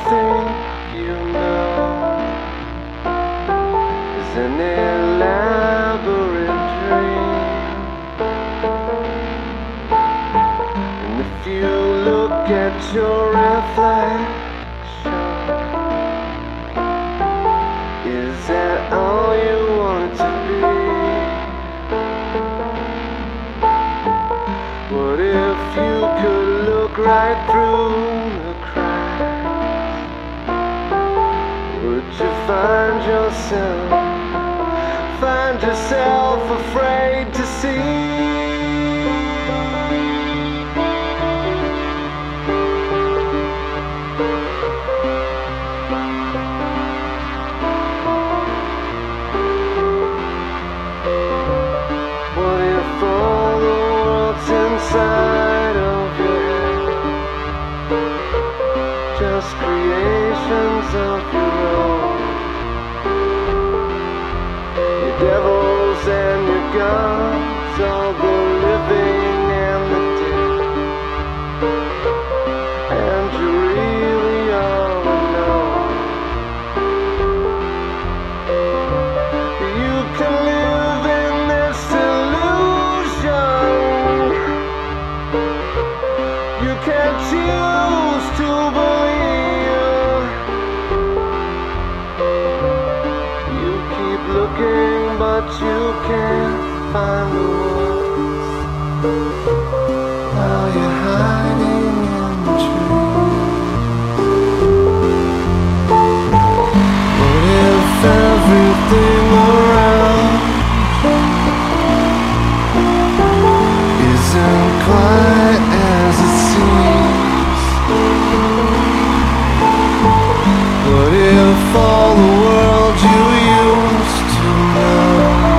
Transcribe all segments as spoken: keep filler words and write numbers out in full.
think you know is an elaborate dream. And if you look at your reflection, is that all you want to be? What if you could look right through the cracks? Would you find yourself, find yourself afraid to see? Inside of your head, just creations of your own. Your devils and your gods, all the living and the dead, and you really all alone. You can live in this illusion. You can't choose to believe. You keep looking, but you can't find the words while you're hiding in the tree. What if everything around isn't quite as it seems? What if all the world you used to know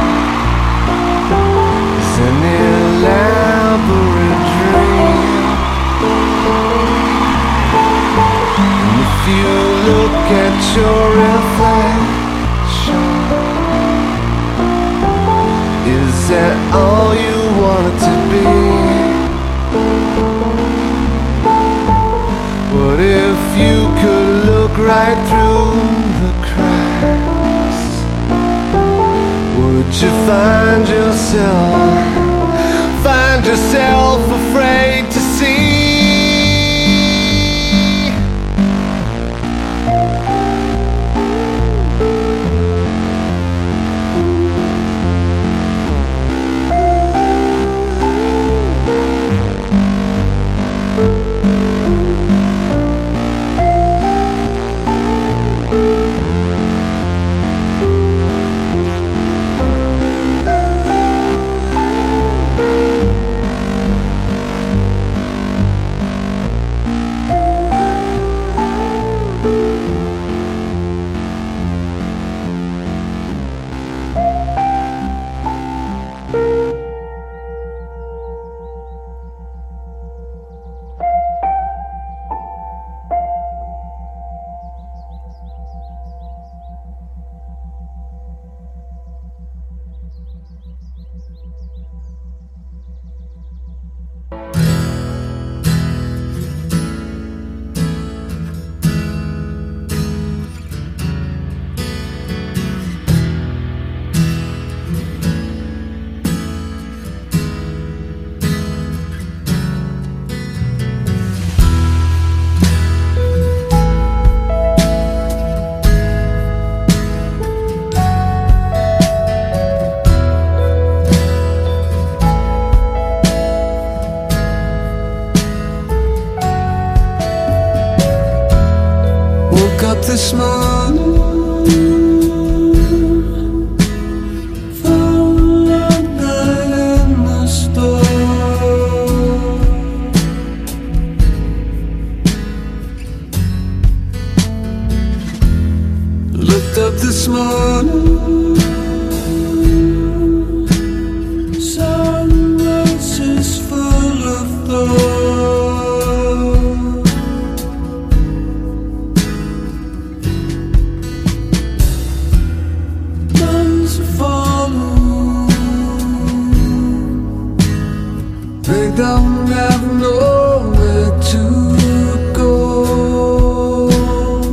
is an elaborate dream? And if you look at your reflection, is that all you want it to be? What if you could look right through the cracks? Would you find yourself, find yourself afraid to see? This morning, found a night in the store. Looked up this morning, sunrise is full of thought. They don't have nowhere to go.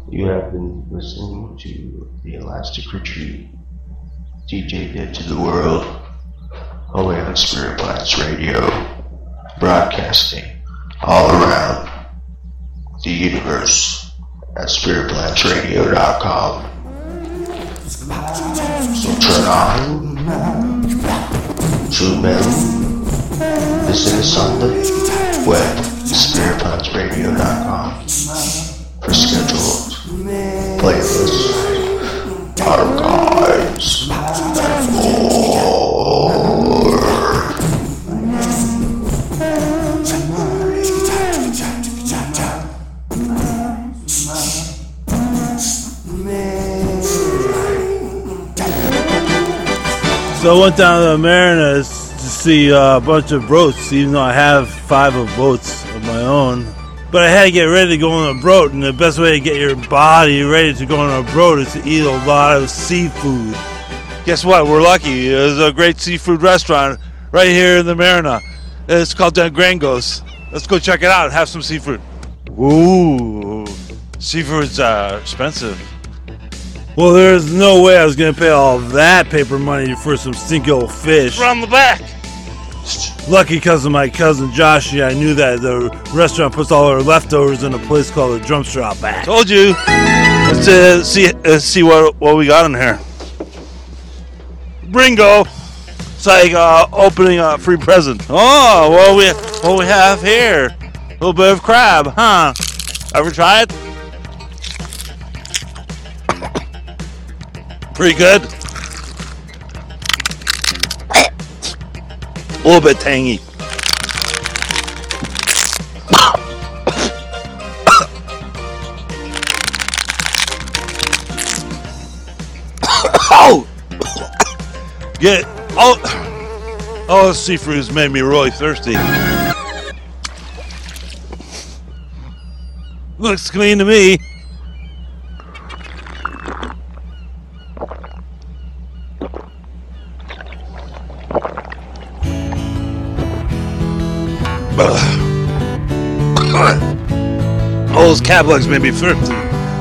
You have been listening to the Elastic Retreat, D J Dead to the World, only on Spirit Blast Radio, broadcasting all around the universe at spirit blast radio dot com. So turn on, tune in, listen us on the web, spirit blast radio dot com, for scheduled playlists, archives, and more. So I went down to the Marinas to see uh, a bunch of boats, even though I have five of boats of my own. But I had to get ready to go on a boat, and the best way to get your body ready to go on a boat is to eat a lot of seafood. Guess what? We're lucky. There's a great seafood restaurant right here in the Marina. It's called Del Grangos. Let's go check it out and have some seafood. Ooh, seafood's uh, expensive. Well, there's no way I was going to pay all that paper money for some stinky old fish. Run the back. Lucky because of my cousin Joshy, I knew that the restaurant puts all our leftovers in a place called the Drumster Outback. Told you. Let's uh, see uh, see what what we got in here. Bringo. It's like uh, opening a free present. Oh, what we what we have here? A little bit of crab, huh? Ever try it? Pretty good. A little bit tangy. Oh! Get oh! Oh, the seafood has made me really thirsty. Looks clean to me. All those cab legs made me thirsty.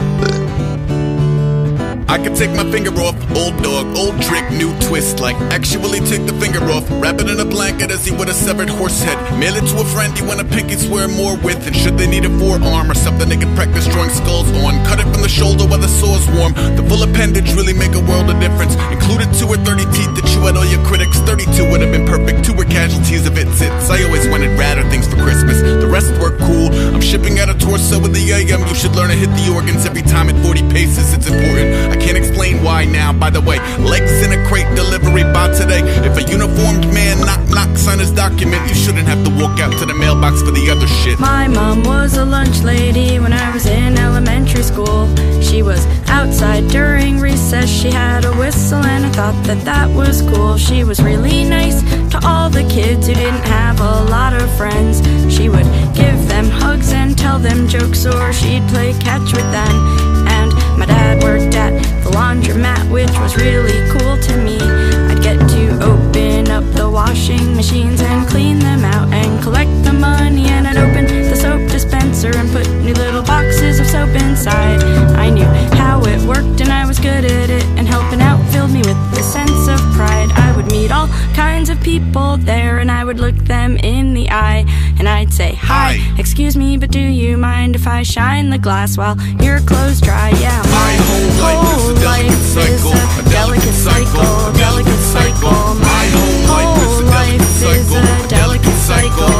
I could take my finger off, old dog, old trick, new twist. Like, actually take the finger off, wrap it in a blanket as he would a severed horse head. Mail it to a friend he want a pinky swear more with. And should they need a forearm or something they could practice drawing skulls on, cut it from the shoulder while the sore's warm. The full appendage really make a world of difference. Included two or thirty teeth that chew at all your critics. Thirty-two would have been perfect, two were casualties of its hits. I always wanted radder things for Christmas, the rest were cool. I'm shipping out a torso with the A M. You should learn to hit the organs every time at forty paces, it's important. I can't explain why now, by the way. Legs in a crate, delivery by today. If a uniformed man knock knocks on his document, you shouldn't have to walk out to the mailbox for the other shit. My mom was a lunch lady when I was in elementary school. She was outside during recess. She had a whistle and I thought that that was cool. She was really nice to all the kids who didn't have a lot of friends. She would give them hugs and tell them jokes, or she'd play catch with them. And my dad worked at the laundromat, which was really cool to me. I'd get to open up the washing machines and clean them out and collect the money, and I'd open the soap dispenser and put new little boxes of soap inside. I knew how it worked and I was good at it, and helping out filled me with a sense of pride. I would meet all kinds of people there and I would look them in the eye and I'd say, hi, Hi. excuse me, but do you mind if I shine the glass while your clothes dry? Yeah, My whole life is a delicate cycle, a delicate cycle, a delicate cycle. My whole life is a delicate cycle, a delicate cycle.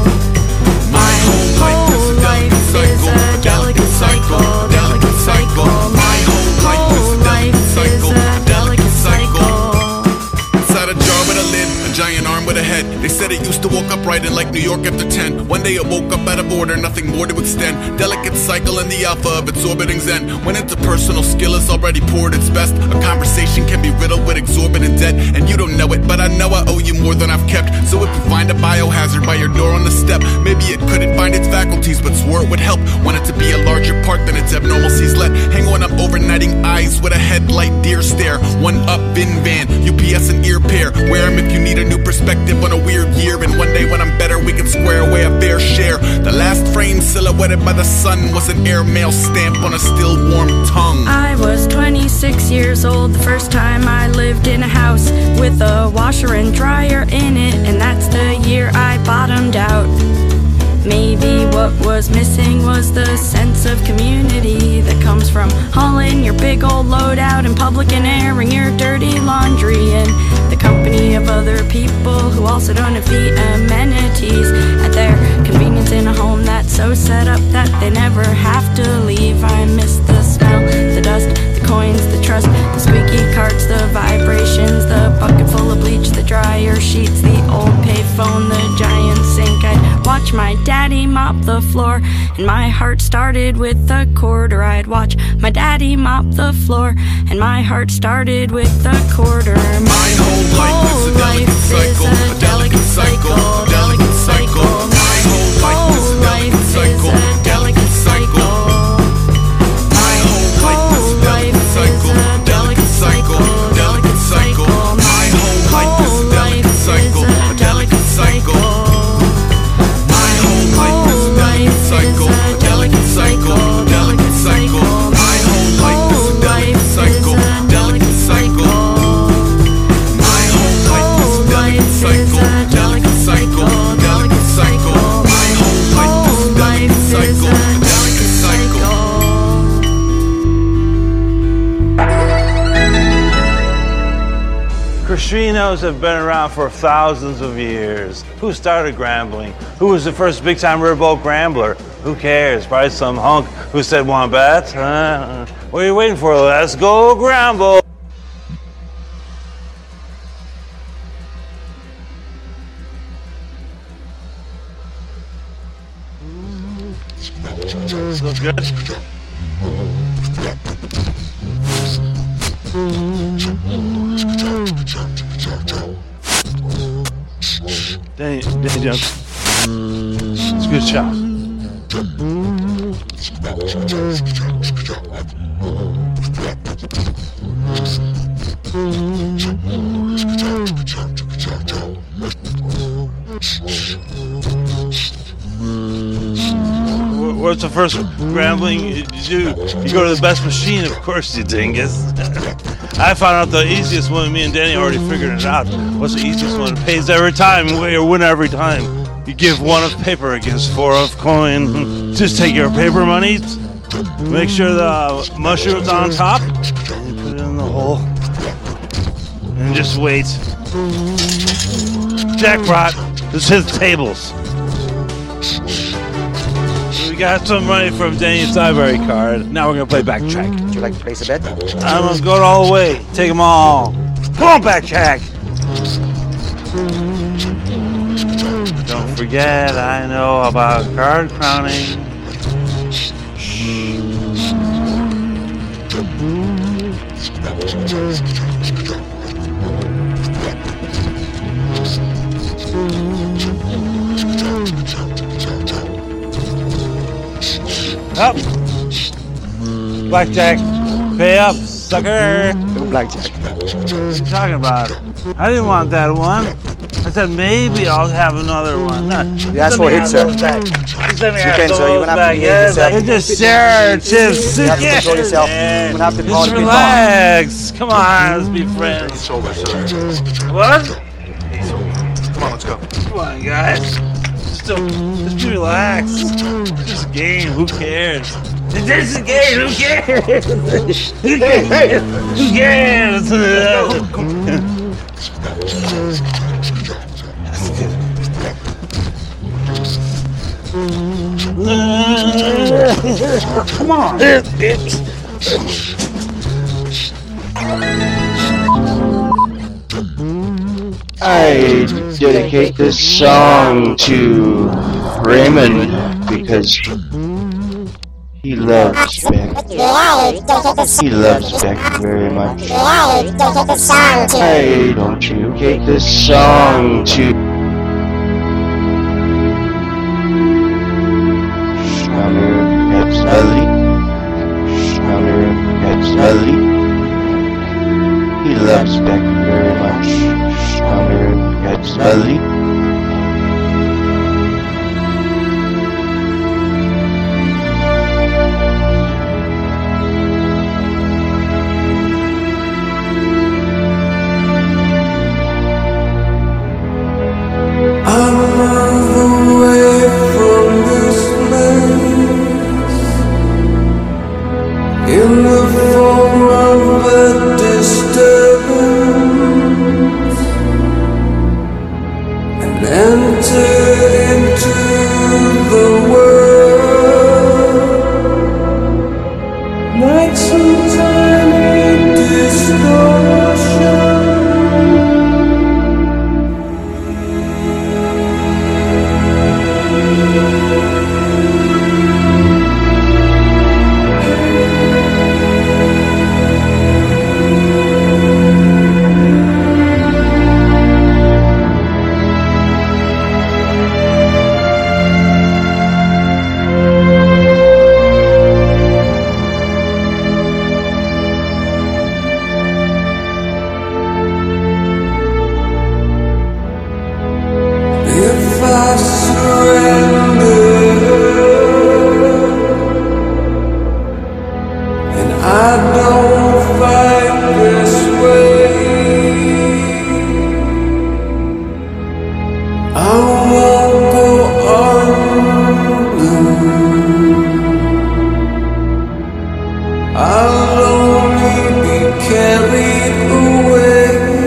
My whole life is a delicate cycle, a delicate cycle, delicate cycle. My whole life is a delicate cycle, a delicate cycle. Inside a jar with a lid, a giant arm with a head. They said it used to walk upright in like New York after ten. One day it woke up out of order, nothing more to extend. Delicate cycle in the alpha of its orbiting zen. When interpersonal skill is already poured its best, a conversation can be riddled with exorbitant debt. And you don't know it, but I know I owe you more than I've kept. So if you find a biohazard by your door on the step, maybe it couldn't find its faculties, but swore it would help. Want it to be a larger part than its abnormalcies. Let hang on up overnighting eyes with a headlight deer stare. One up Vin Van, U P S and ear pair. Wear 'em if you need a new perspective on a weird year. And one day when I'm better, we can square away a fair share. The last frame silhouette flooded by the sun was an airmail stamp on a still warm tongue. I was twenty-six years old the first time I lived in a house with a washer and dryer in it, and that's the year I bottomed out. Maybe what was missing was the sense of community that comes from hauling your big old load out in public and airing your dirty laundry in the company of other people who also don't have the amenities at their convenience in a home that's so set up that they never have to leave. I miss the smell, the dust, the coins, the trust, the squeaky carts, the vibrations, the bucket full of bleach, the dryer sheets, the old payphone, the giant sink. I'd watch my daddy mop the floor, and my heart started with a quarter. I'd watch my daddy mop the floor, and my heart started with a quarter. My whole life is a delicate cycle, a delicate cycle, a delicate cycle. My whole life is a delicate cycle, a delicate cycle. My whole life is a delicate cycle, a delicate cycle, a delicate cycle. My whole life is a delicate cycle, a delicate cycle. My whole life is a delicate cycle, a delicate cycle, a delicate cycle. My whole life is a delicate cycle, a delicate cycle. My whole life is a delicate cycle, a delicate cycle, a delicate cycle. My whole life is a delicate cycle, a delicate cycle. Casinos have been around for thousands of years. Who started gambling? Who was the first big-time riverboat gambler? Who cares? Probably some hunk who said, "Want bet?" Uh, what are you waiting for? Let's go gamble. Looks good. Danny, Danny Jones. It's a good shot. What's the first gambling you do? You go to the best machine, of course you dingus. I found out the easiest one. Me and Danny already figured it out. What's the easiest one? It pays every time. You win every time. You give one of paper against four of coin. Just take your paper money, make sure the mushroom's on top, and put it in the hole, and just wait. Jackpot. Just hit the tables. We got some money from Danny's library card. Now we're gonna play backtrack. Would you like to place a bet? I'm gonna go all the way. Take them all. Come on, backtrack. Don't forget, I know about card crowning. Up. Blackjack. Pay up, sucker. Blackjack. What are you talking about? I didn't want that one. I said maybe I'll have another one. No, You asked for a hit, sir. You can, sir. You're gonna have to behave yourself. You just share chips. You have to control yourself. You're gonna have to call Just it good relax. Come on, let's be friends. What? Come on, let's go. Come on, guys. Just, don't, just be relaxed. It's just a game. Who cares? It's just a game. Who cares? Who cares? Who cares? Come on. I dedicate this song to Raymond because he loves Beck. He loves Beck very much. I don't dedicate this song to Schnauzer Petzali. Schnauzer Petzali. He loves Beck very much. Schnauzer Petzali. in the form of a disturbance, and enter into the world like some tiny distortion. If I surrender and I don't fight this way, I won't go under. I'll only be carried away.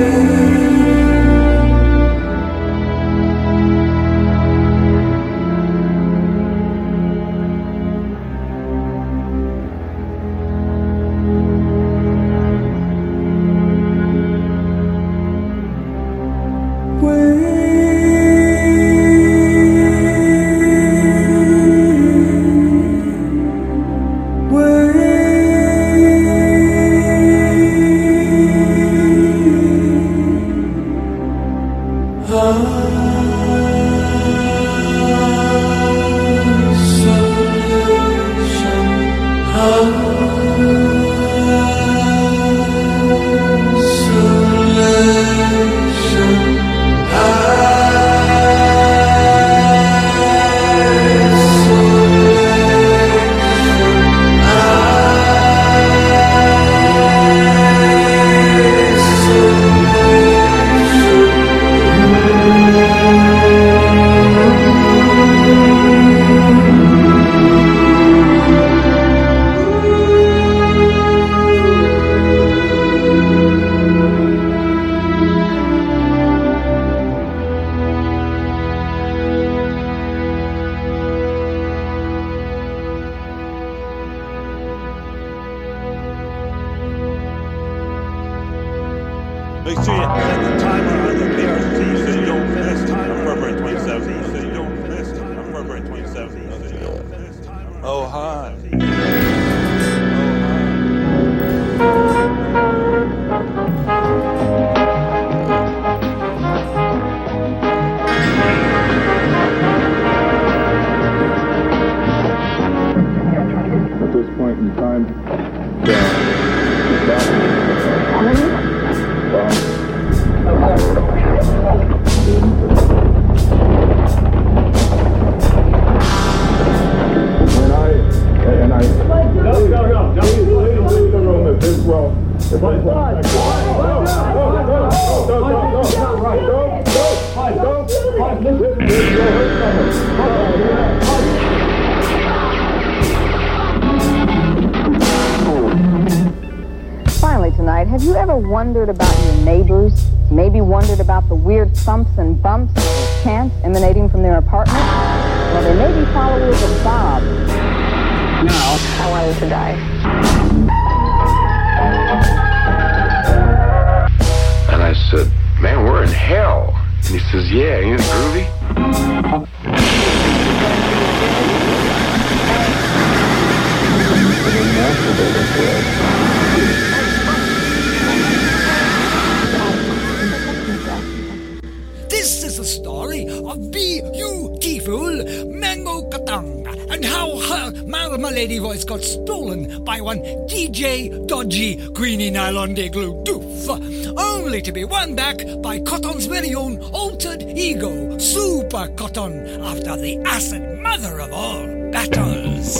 Make sure you set the timer on the P R C so you don't miss time on February twenty-seventh. So you don't miss time on February twenty-seventh. So you don't miss time. Oh, hi. At this point in time, the, the When I and I no no no no please leave the room if this well if I no no no no right no no no this will hurt Finally tonight, have you ever wondered about your neighbors? Maybe wondered about the weird thumps and bumps or chants emanating from their apartment? Well, they may be followers of Bob. Now, I want him to die. And I said, man, we're in hell. And he says, yeah, ain't it groovy? This is the story of beautiful Mango Katanga and how her Marmalady voice got stolen by one D J Dodgy Greeny Nylon de Glue Doof, only to be won back by Cotton's very own altered ego, Super Cotton, after the acid mother of all battles.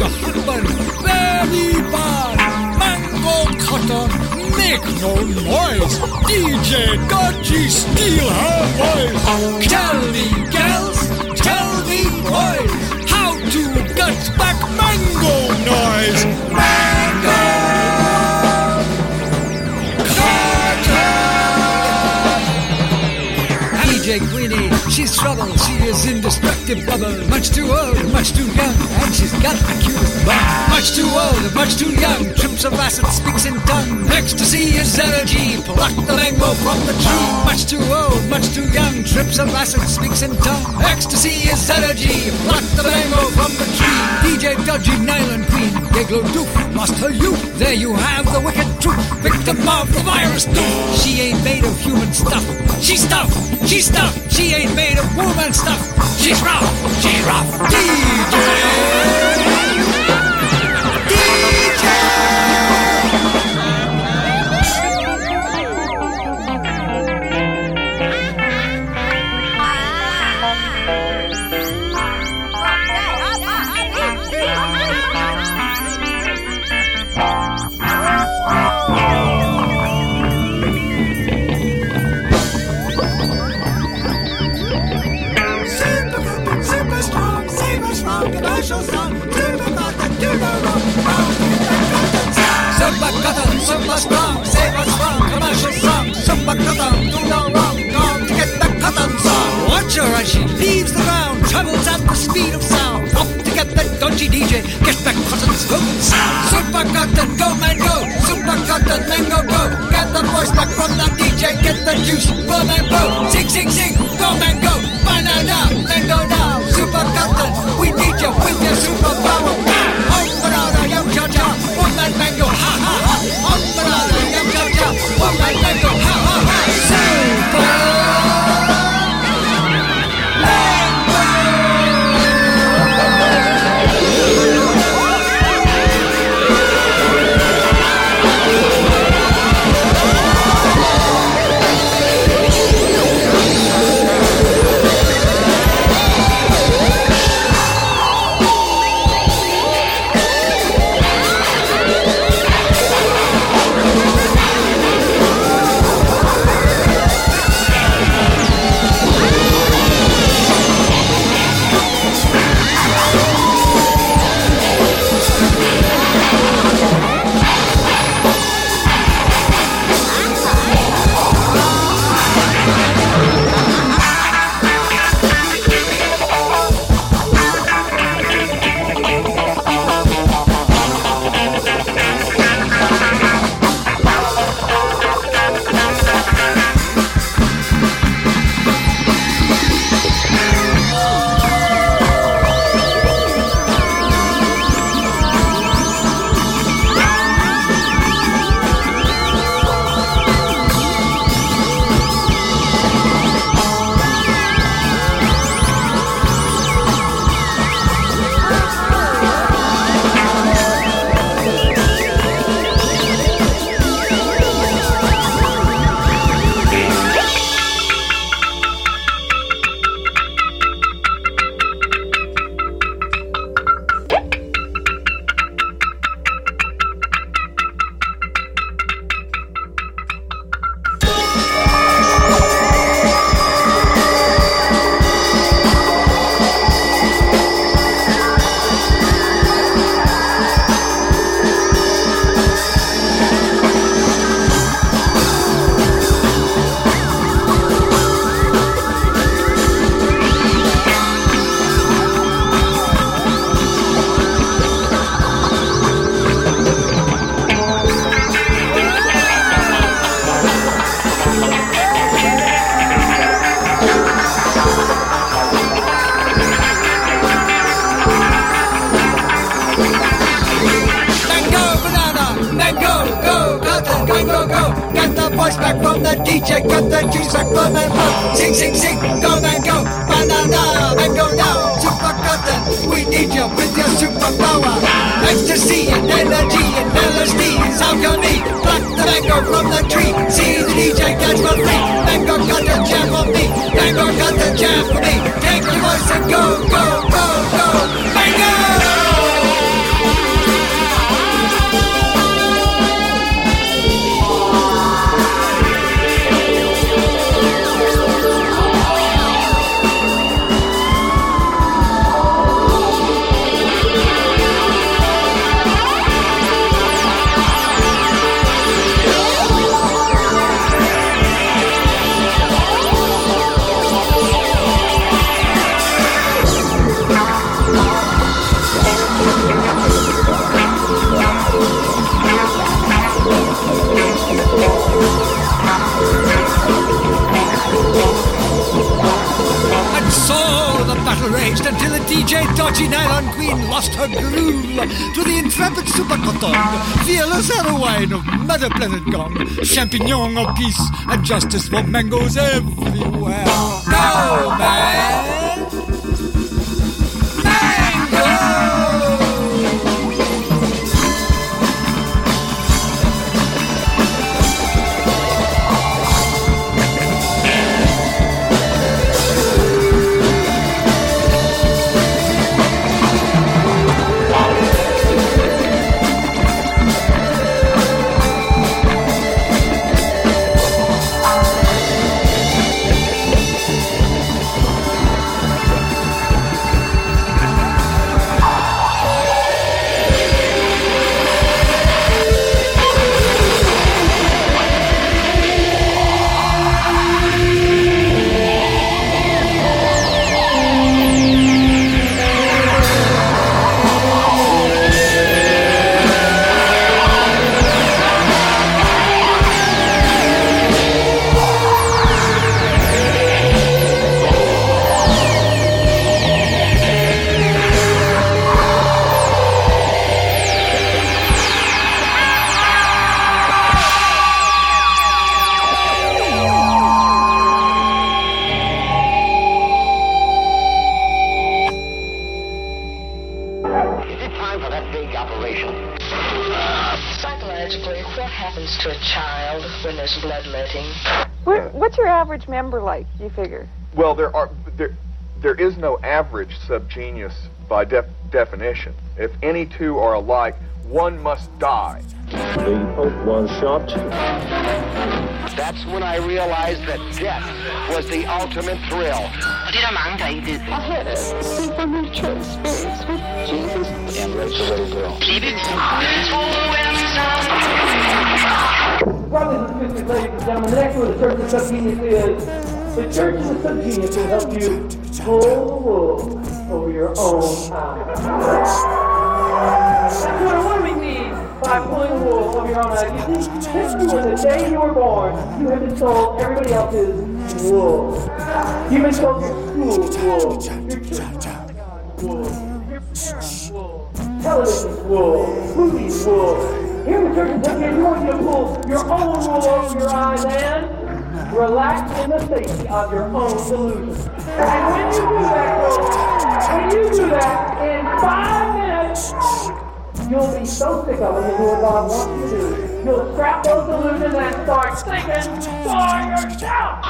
husband, very bad. Mango cutter, make no noise. D J Dodgy, steal her voice. Tell me, gals, tell me, boys, how to get back mango noise. Mango D J Queenie, she's trouble, she is indestructible. Much too old, much too young, and she's got the cutest bum. Much too old, much too young, trips of acid, speaks in tongue. Ecstasy is energy, pluck the mango from the tree. Much too old, much too young, trips of acid, speaks in tongue. Ecstasy is energy, pluck the mango from the tree. D J Dodgy Nylon Queen, Giggler Doof, lost her youth. There you have the wicked truth, victim of the virus doof. She ain't made of human stuff, she's stuff, she's stuff. She ain't made of woman stuff. She's rough, she's rough. D J, D J. Commercial song, do the rock and do the rock, super cotton, super strong, save us from commercial song, super cotton, do the wrong, gone to get the cotton song. Watch her as she leaves the ground, travels at the speed of sound, off to get that dodgy D J, get back cotton's golden sound. Super cotton, go man go, super cotton, mango go, get the voice back from the D J, get the juice, go man go, sing sing sing, go man go, banana, mango now, super cotton, we need you with your superpower. Oh, banana, yum cha cha, woman mango, ha ha ha. Oh, banana, yum cha cha, woman mango, ha ha ha. Super. voice back from the D J, cut the juice back from and flow. Sing, sing, sing, go man go, banana, mango now. Super cotton, we need you with your superpower. Ecstasy and energy and L S D is alchemy. Pluck the mango from the tree, see the D J catch for free. Mango got the jam for me, mango got the jam for me. Take your voice and go, go, go, go, mango! battle raged until the D J Dodgy Nylon Queen lost her groove to the intrepid Super Cotton, fearless heroine of Mother Pleasant Gong, champignon of peace and justice for mangoes everywhere. Go, man! Mango! Member like, you figure? Well, there are there there is no average subgenius by def, definition. If any two are alike, one must die. The Pope was shot. That's when I realized that death was the ultimate thrill. I had a supernatural experience with Jesus. And Rachel, little girl. Brothers and sisters, ladies and gentlemen, the next one, the Church of the Subgenius is, the Church of the Subgenius will help you pull the wool over your own eyes. That's what, what do we mean by pulling the wool over your own eyes? You see, since you were the day you were born, you have been told everybody else's wool. You've been told your school's wool, your church wool, your parents' wool, television's wool, movies' wool. Here in the Church of the Subgenius, you want you to pull your own wool over your eyes and relax in the safety of your own delusion. And when you do that, folks, when you do that, in five minutes, you'll be so sick of it, you'll do what God wants you to do. You'll scrap those delusions and start thinking for yourself.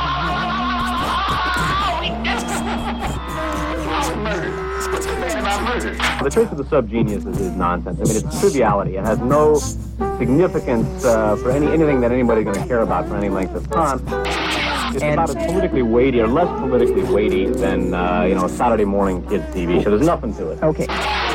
The Church of the Subgenius is, is nonsense. I mean, it's triviality. It has no significance uh, for any anything that anybody's going to care about for any length of time. It's and about as politically weighty or less politically weighty than, uh, you know, a Saturday morning kids T V show. There's nothing to it. Okay.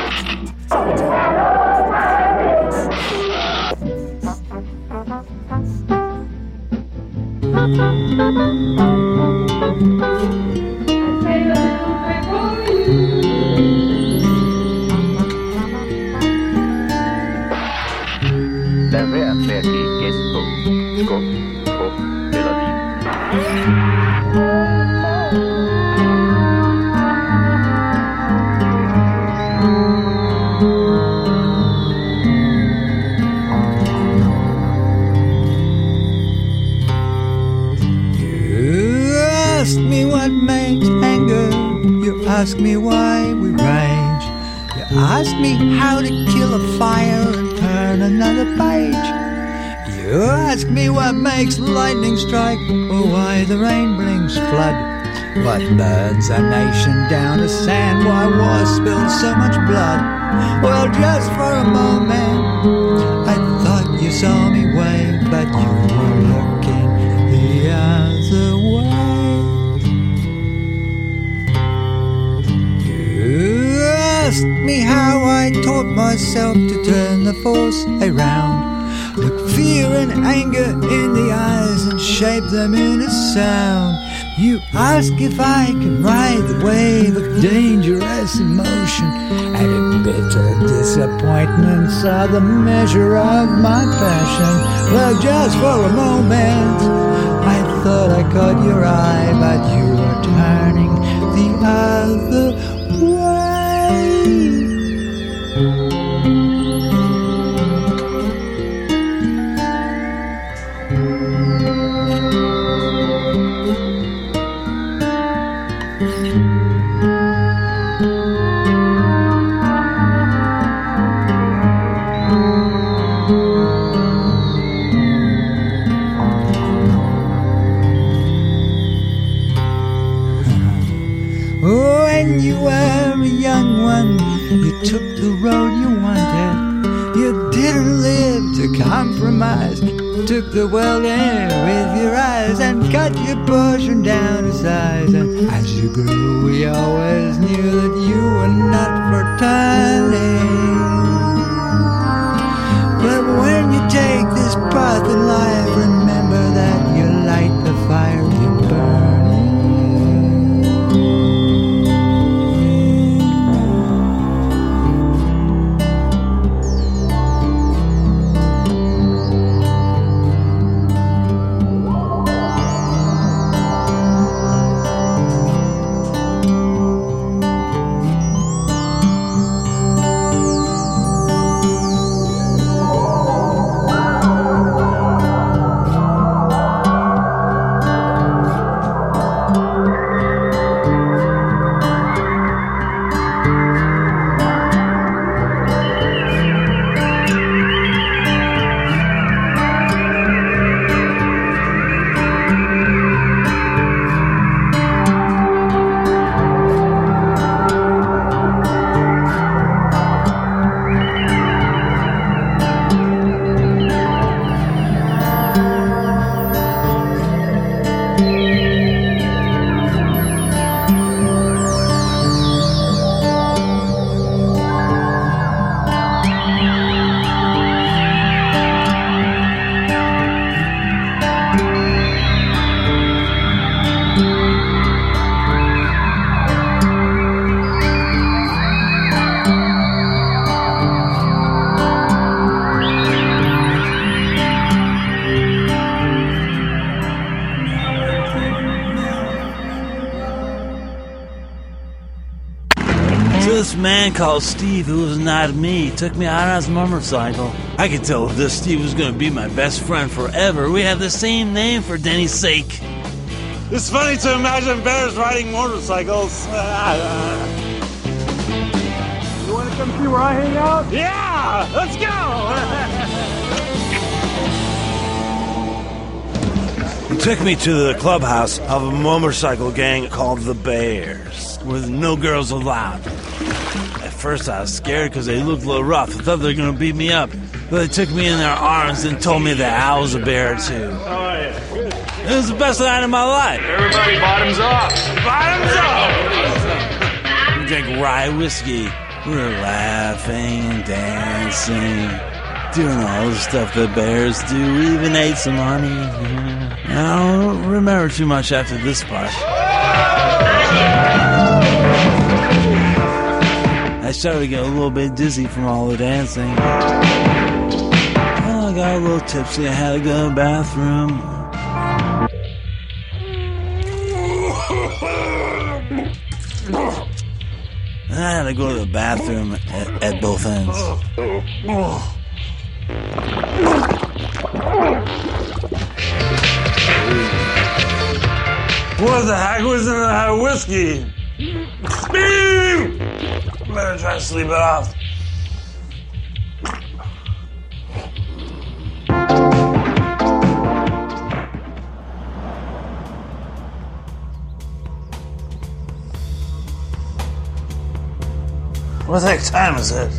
La vraie affaire qui est Gestapo, Scott, Scott, Tel Aviv. You ask me what makes anger. You ask me why we rage. You ask me how to kill a fire and turn another page. You ask me what makes lightning strike or why the rain brings flood. What burns a nation down to sand? Why war spills so much blood? Well, just for a moment I thought you saw me wave, but you were looking the other way. You asked me how I taught myself to turn the force around. Look fear and anger in the eyes and shape them in a sound. You ask if I can ride the wave of dangerous emotion, and if bitter disappointments are the measure of my passion. Well, just for a moment I thought I caught your eye, but you were turning the other Oh, when you were a young one, you took the road you wanted. You didn't live to compromise. Took the world in with your eyes and cut your portion down to size. And as you grew, we always knew that you were not for turning. But when you take this path in life, remember that you light the fire you burn. This man called Steve, who was not me, took me out on his motorcycle. I could tell this Steve was going to be my best friend forever. We have the same name for Denny's sake. It's funny to imagine bears riding motorcycles. You want to come see where I hang out? Yeah! Let's go! He took me to the clubhouse of a motorcycle gang called the Bears, with no girls allowed. At first I was scared because they looked a little rough. I thought they were going to beat me up. But they took me in their arms and told me that I was a bear too. Oh, yeah. Good. It was the best night of my life. Everybody bottoms up. Bottoms up! We drank rye whiskey. We were laughing and dancing, doing all the stuff that bears do. We even ate some honey. I don't remember too much after this part. I started to get a little bit dizzy from all the dancing. Well, I got a little tipsy. I had to go to the bathroom. I had to go to the bathroom at, at both ends. What the heck was in that whiskey? Better try to sleep it off. What the heck time is it?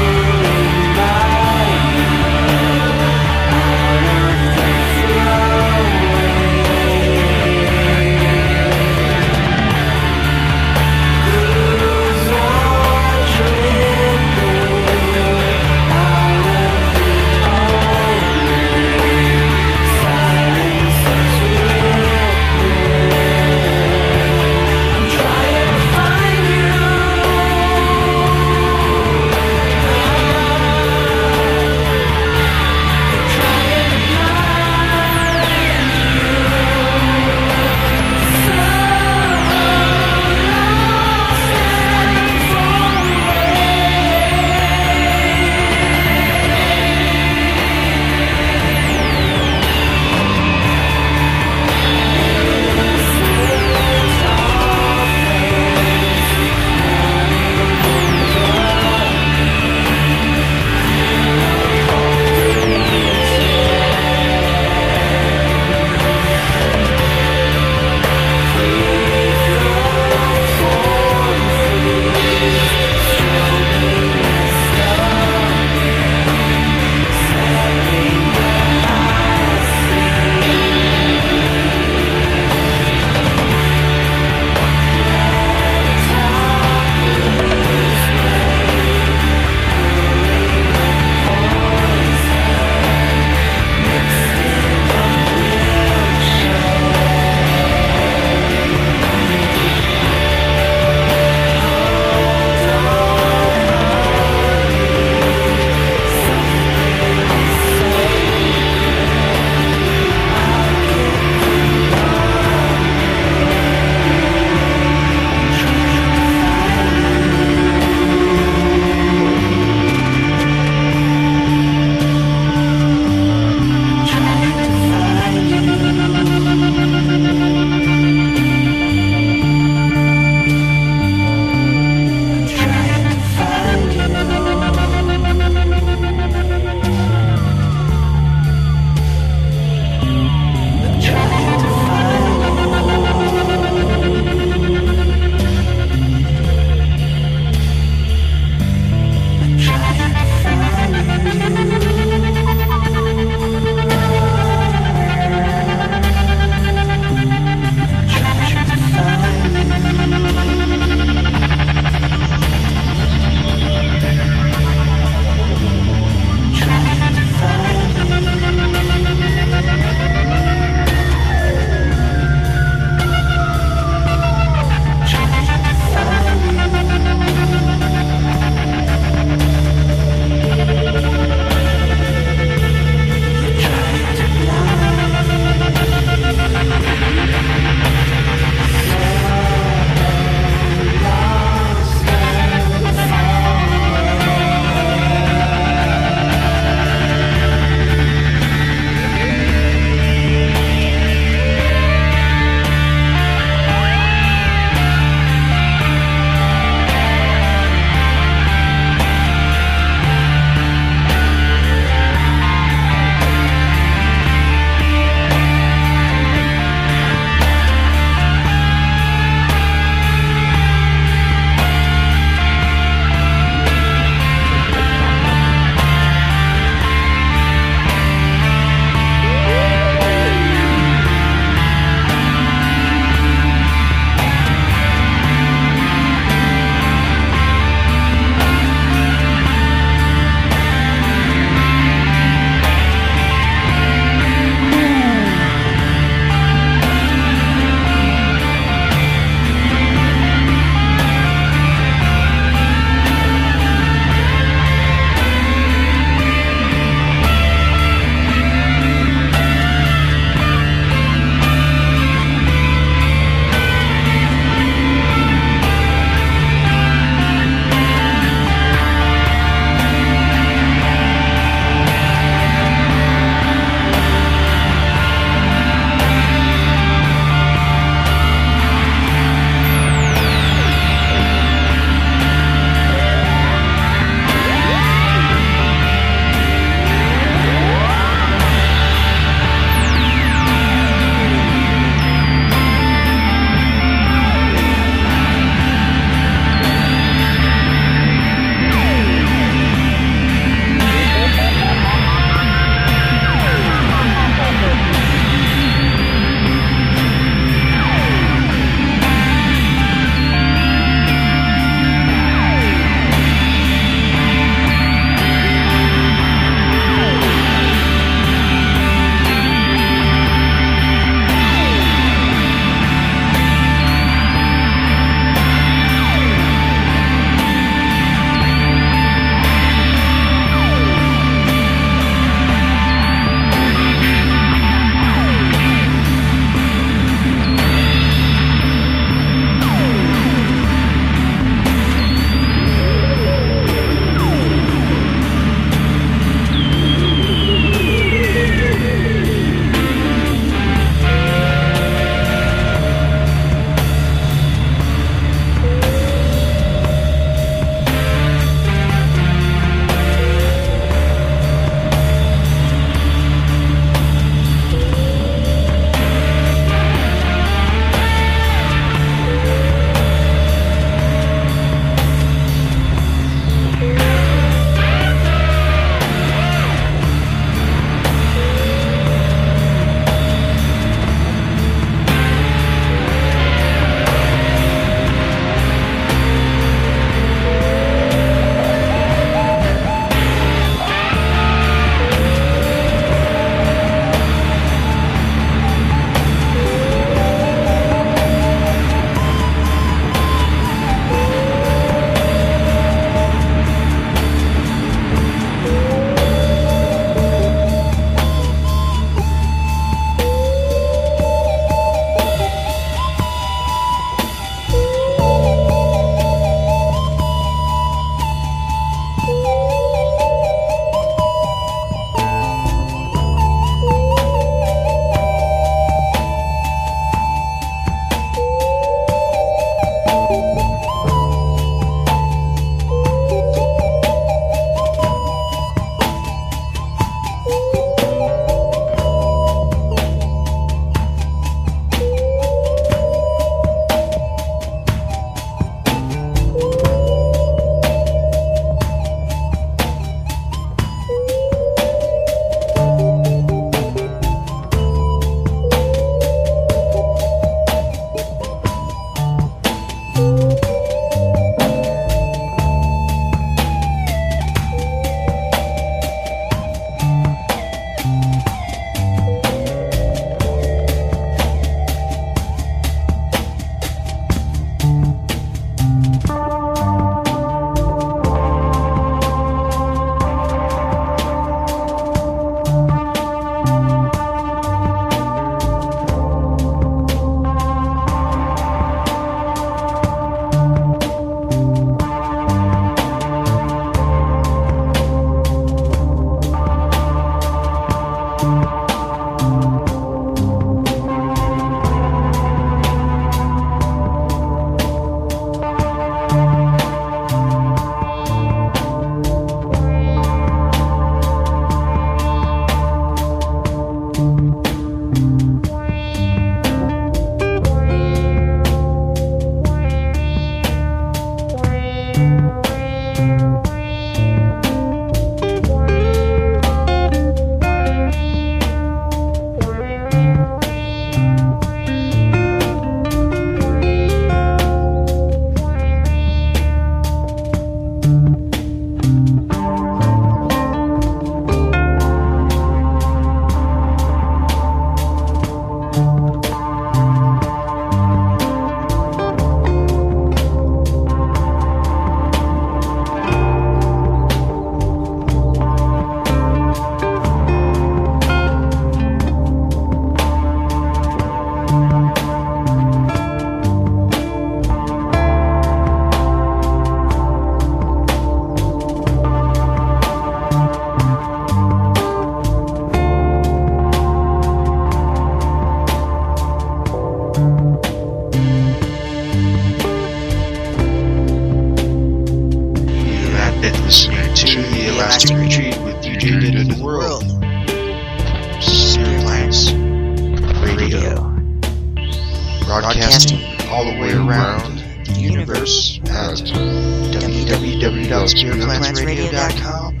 Listening to The Elastic Retreat with D J Dead of the World. Spirit Plants Radio. Broadcasting all the way around the universe at w w w dot spirit plants radio dot com.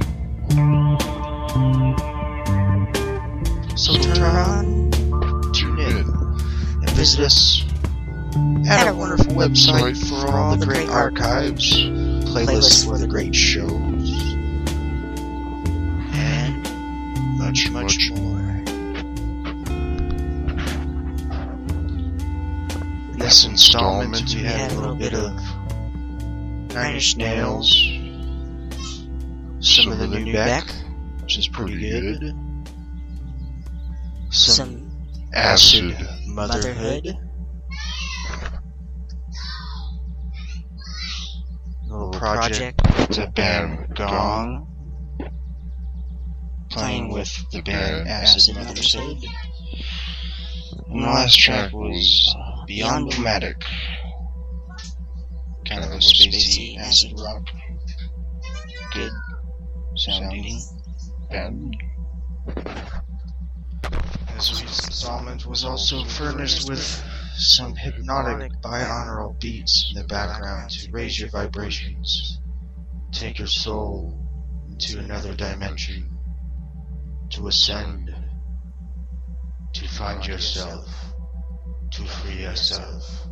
So turn on, tune in, and visit us at our wonderful website for all the great archives, playlists for the great shows, and much, much more. In this installment, we had a little bit of Nine Inch Nails, some of the new Beck, which is pretty good, some Acid Motherhood, little project, the band Gong, playing with the band Acid Motherhood. And the last track was Beyond Dramatic, kind of a spacey acid rock, good sounding band. This week's installment was also furnished with some hypnotic binaural beats in the background to raise your vibrations, take your soul into another dimension, to ascend, to find yourself, to free yourself.